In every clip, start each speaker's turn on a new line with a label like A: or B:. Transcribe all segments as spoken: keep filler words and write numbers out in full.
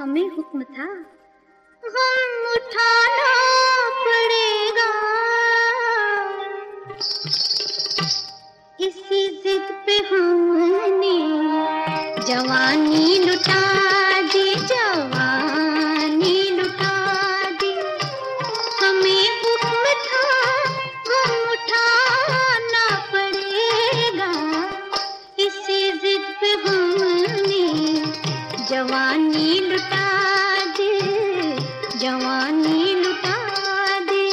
A: हमें हुक्म था, हम उठाना पड़ेगा। इसी जिद पे हमने जवानी लुटा दी, जवानी लुटा दी। हमें हुक्म था, हम उठाना पड़ेगा। इसी जिद पे हमने जवानी लुटा दी, जवानी लुटा दी।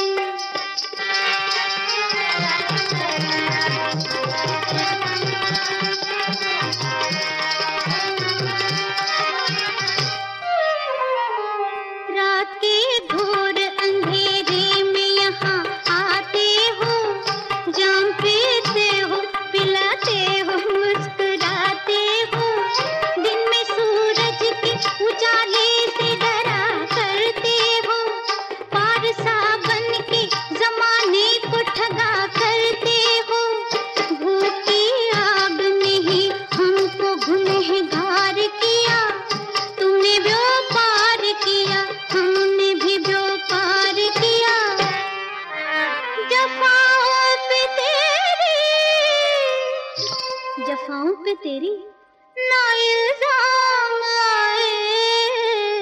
A: रात के घोर अंधेरे में यहाँ आते हो, जाम पीते हो, पिलाते हो, मुस्कुराते हो। दिन में सूरज के उजाले से डरा करते हो, पारसा बन के जमाने को ठगा करते हो। भूख की आग में ही हमको गुनहगार किया, तुमने व्यापार किया, हमने भी व्यापार किया। जफाओं पे तेरी, जफाओं पे तेरी ना इल्जाम आए,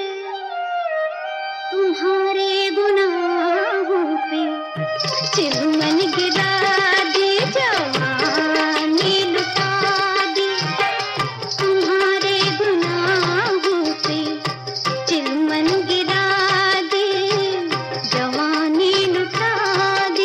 A: तुम्हारे गुनाहों पे चिलमन गिरा दी, जवानी लुटा दी। तुम्हारे गुनाहों पे चिलमन गिरा दी, जवानी लुटा दी।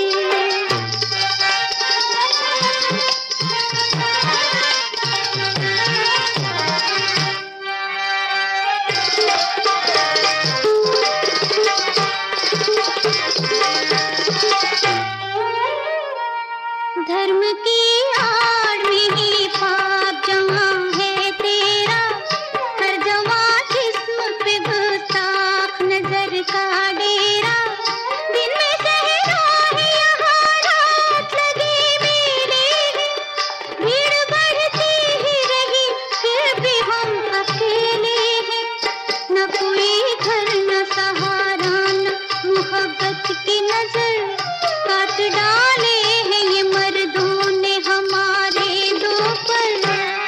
A: धर्म की आड़ में ही पाप जमा है तेरा, हर जमा जिस्म पे गुस्ताख नजर का डेरा। दिन में सहरा है यहाँ, रात लगी मेरी है, भीड़ बढ़ती ही रही, फिर भी हम अकेले हैं। न कोई घर न सहारा, न मोहब्बत की नजर, काट डाले हैं ये मर्दों ने हमारे दो पर।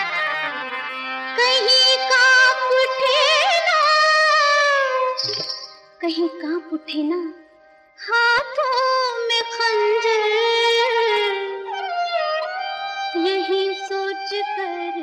A: कहीं कांप उठे ना, कहीं कांप उठे ना हाथों में खंजर, यही सोच कर